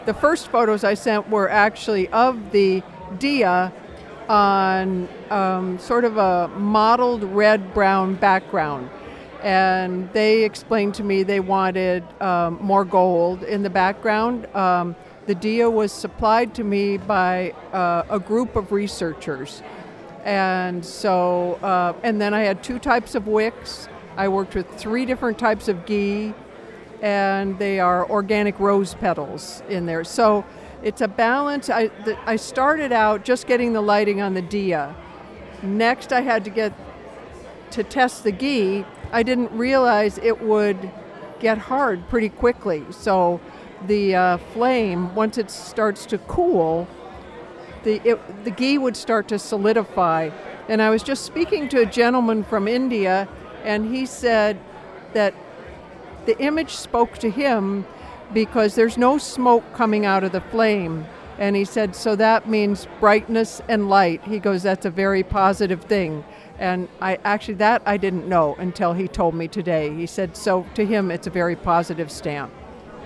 The first photos I sent were actually of the Dia on sort of a mottled red-brown background. And they explained to me they wanted more gold in the background. The Dia was supplied to me by a group of researchers. And so, and then I had 2 types of wicks. I worked with 3 different types of ghee, and they are organic rose petals in there. So it's a balance. I started out just getting the lighting on the Dia. Next, I had to get to test the ghee. I didn't realize it would get hard pretty quickly. So the flame, once it starts to cool, the ghee would start to solidify. And I was just speaking to a gentleman from India, and he said that the image spoke to him because there's no smoke coming out of the flame. And he said, so that means brightness and light. He goes, that's a very positive thing. And I didn't know until he told me today. He said, so to him, it's a very positive stamp.